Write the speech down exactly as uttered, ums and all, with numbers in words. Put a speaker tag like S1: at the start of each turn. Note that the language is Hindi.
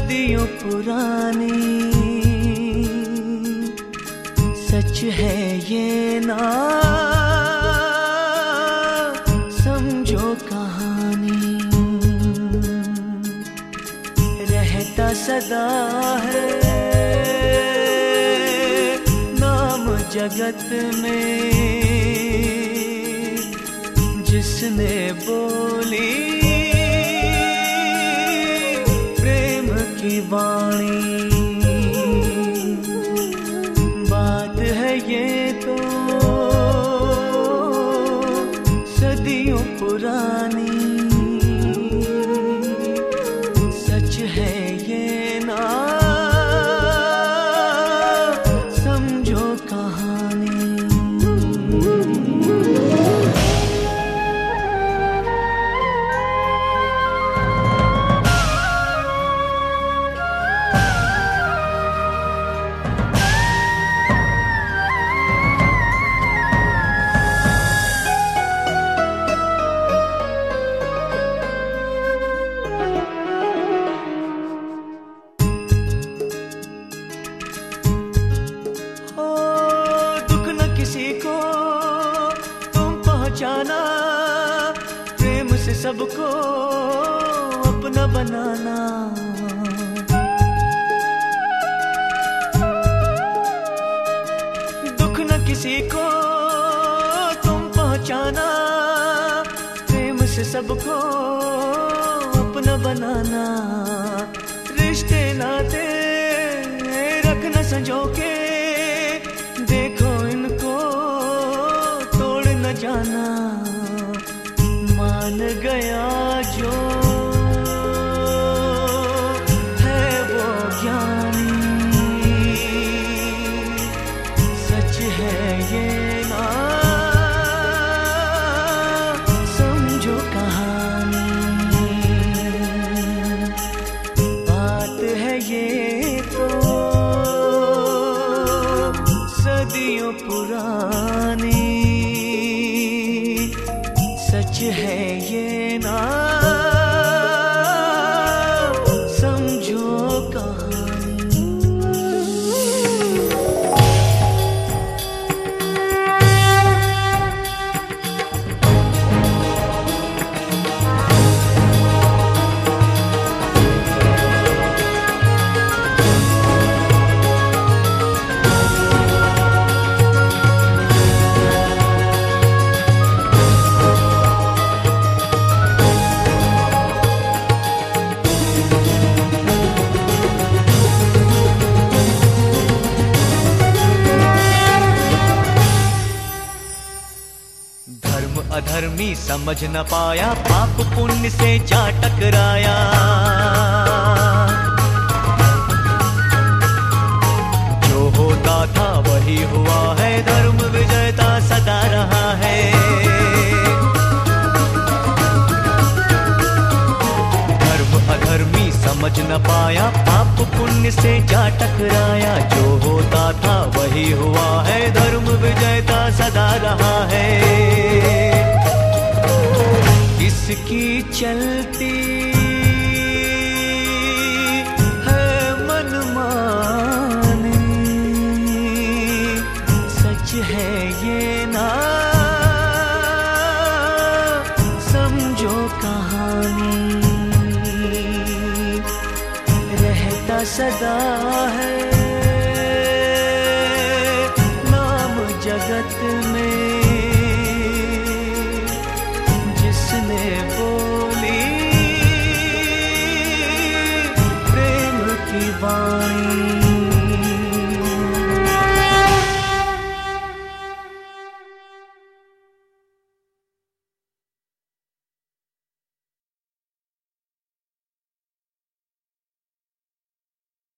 S1: सदियों पुरानी सच है ये ना समझो कहानी। रहता सदा है नाम जगत में जिसने बोली प्रेम की वाणी। बात है ये तो सदियों पुरानी सच है ये ना समझो कहानी। किसी को तुम पहचाना प्रेम से सबको अपना बनाना। दुख न किसी को तुम पहचाना प्रेम से सबको अपना बनाना। रिश्ते नाते रखना संजो के देखो इनको तोड़ न जाना। मान गया जो है वो ज्ञानी सच है ये ना समझो कहानी। बात है ये तो सदियों पुरानी सच है ये ना समझो कहानी। अधर्मी समझ न पाया पाप पुण्य से जा टकराया। जो होता था वही हुआ है धर्म विजयता सदा रहा है। धर्म अधर्मी समझ न पाया पाप पुण्य से जा टकराया। जो होता था वही हुआ है धर्म विजयता सदा रहा है। इसकी चलती है मनमानी सच है ये ना समझो कहानी। रहता सदा है नाम जगत में जिसने बोली प्रेम की वाणी।